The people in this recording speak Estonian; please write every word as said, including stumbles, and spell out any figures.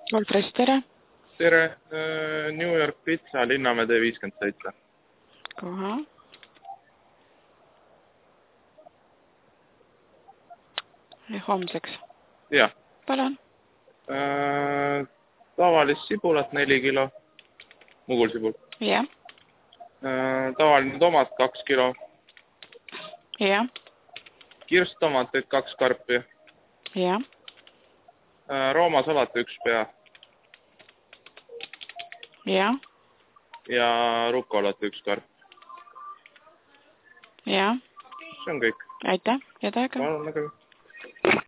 Alfred, tere! Tere! New York Pizza, Linnamäe tee viiskümmend seitse. Kohe. Ja homseks. Jah. Palun. Äh, tavalist sibulat neli kilo. Mugulsibul. Jah. Äh, tavaline tomat kaks kilo. Jah. Kirstomateid kaks karpi. Jah. Äh, Rooma salat üks pea. Jah. Ja rukolat üks karp. Jah. See on kõik. Aitäh, head aega. Palun, nägeme.